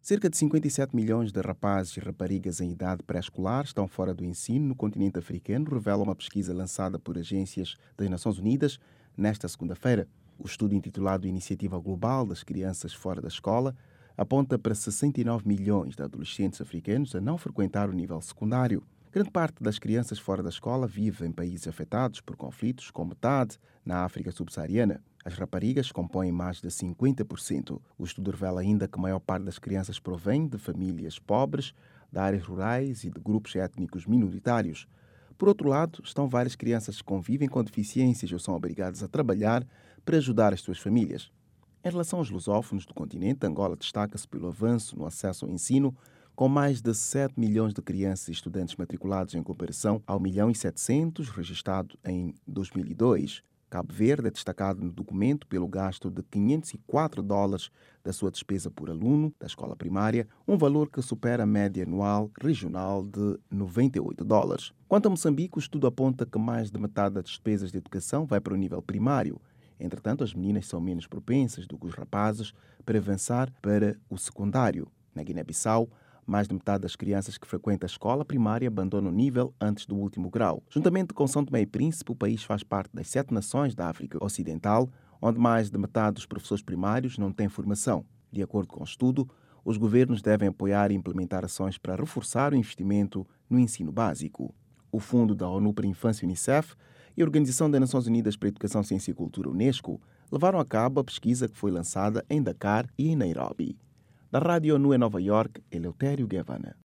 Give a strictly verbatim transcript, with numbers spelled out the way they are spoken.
Cerca de cinquenta e sete milhões de rapazes e raparigas em idade pré-escolar estão fora do ensino no continente africano, revela uma pesquisa lançada por agências das Nações Unidas nesta segunda-feira. O estudo intitulado Iniciativa Global das Crianças Fora da Escola aponta para sessenta e nove milhões de adolescentes africanos a não frequentar o nível secundário. Grande parte das crianças fora da escola vive em países afetados por conflitos, com metade na África subsaariana. As raparigas compõem mais de cinquenta por cento. O estudo revela ainda que a maior parte das crianças provém de famílias pobres, de áreas rurais e de grupos étnicos minoritários. Por outro lado, estão várias crianças que convivem com deficiências ou são obrigadas a trabalhar para ajudar as suas famílias. Em relação aos lusófonos do continente, Angola destaca-se pelo avanço no acesso ao ensino, com mais de sete milhões de crianças e estudantes matriculados em comparação ao um milhão e setecentos registrado em dois mil e dois. Cabo Verde é destacado no documento pelo gasto de quinhentos e quatro dólares da sua despesa por aluno da escola primária, um valor que supera a média anual regional de noventa e oito dólares. Quanto a Moçambique, o estudo aponta que mais de metade das despesas de educação vai para o nível primário. Entretanto, as meninas são menos propensas do que os rapazes para avançar para o secundário. Na Guiné-Bissau, mais de metade das crianças que frequentam a escola primária abandonam o nível antes do último grau. Juntamente com São Tomé e Príncipe, o país faz parte das sete nações da África Ocidental, onde mais de metade dos professores primários não têm formação. De acordo com o estudo, os governos devem apoiar e implementar ações para reforçar o investimento no ensino básico. O Fundo da ONU para a Infância, Unicef, e a Organização das Nações Unidas para a Educação, Ciência e Cultura, Unesco, levaram a cabo a pesquisa que foi lançada em Dakar e em Nairobi. Da Rádio ONU em Nova York, Eleutério Guevara.